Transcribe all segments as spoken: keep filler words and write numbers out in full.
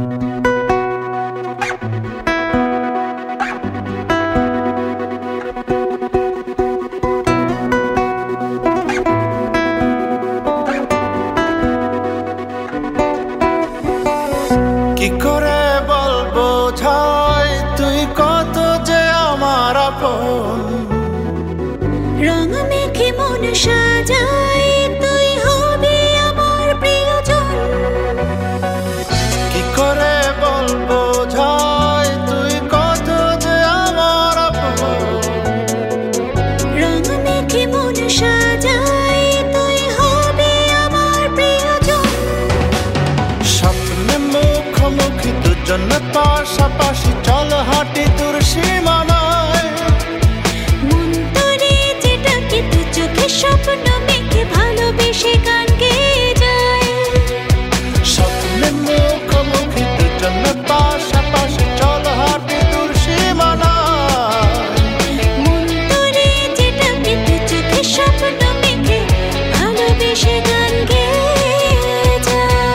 কি করে বলবো ঝাই তুই কত যে আমার আপন, রং মেখে মন সাজাই তুই হবি আমার প্রিয়জন। কি করে বলবো ঝাই তুই কত যে আমার আপন, রং মেখে মন সাজাই তুই হবি আমার প্রিয়জন। স্বপ্নে মুখোমুখি দুজন পাশাপাশি চল হাঁটি তোর সীমানায়, মন তোরে যেটাকে দু চোখে স্বপ্ন মেখে ভালোবেসে গান গেয়ে যায়। স্বপ্নে মুখোমুখি দুজন পাশাপাশি চল হাঁটি তোর সীমানায়, মন তোরে যেটাকে দু চোখে স্বপ্ন মেখে ভালোবেসে গান গেয়ে যায়।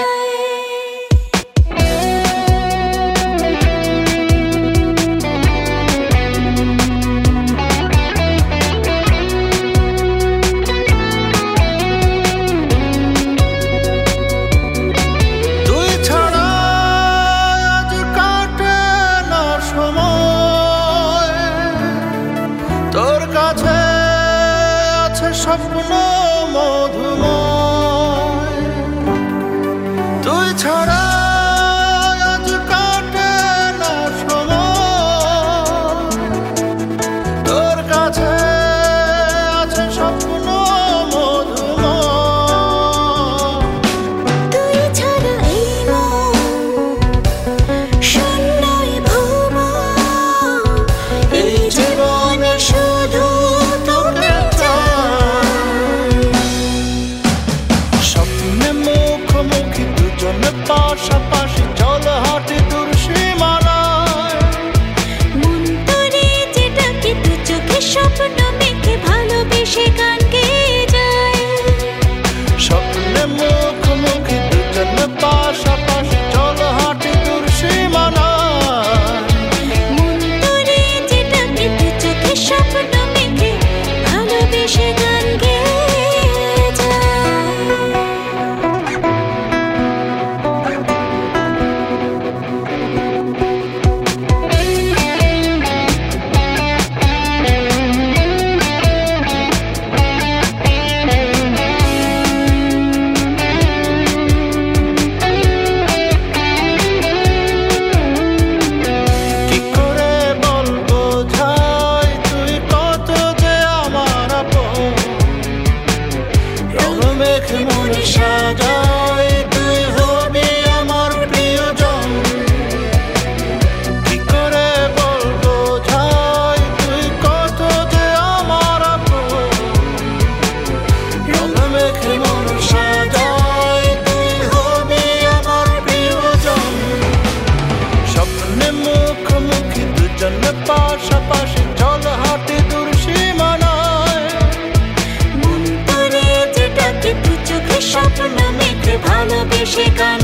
তুই ছাড়া আজ কাটে না সময়, তোর কাছে আছে স্বপ্ন মধুময়। তুই ছাড়া আজ কাটে না সময়, তোর কাছে আছে স্বপ্ন মধুময়। তুই ছাড়া এই মন শূন্যই ভুবন, এই জীবনে শুধু তোকে চাই। স্বপ্নে মুখোমুখি দুজন পাশাপাশি চল হাঁটি তোর সীমানায়, মন তোরে যেটাকে দু চোখে স্বপ্ন মেখে ভালোবেসে গান গেয়ে যায়। স্বপ্নে মুখোমুখি দুজন পাশাপাশি চল হাঁটি তোর সীমানায়, মন তোরে যেটাকে দু চোখে স্বপ্ন মেখে ভালোবেসে গান গেয়ে যায়। কি করে বলবো ঝাই তুই কত যে আমার আপন, রং মেখে মন সাজাই তুই হবি আমার প্রিয়জন। কি করে বলবো ঝাই তুই কত যে আমার আপন, রং মেখে মন সাজাই তুই হবি আমার প্রিয়জন। স্বপ্নে মুখোমুখি দুজন পাশাপাশি চল হাঁটি তোর সীমানায়, মন তোরে যেটাকে দু চোখে স্বপ্ন মেখে ভালোবেসে গান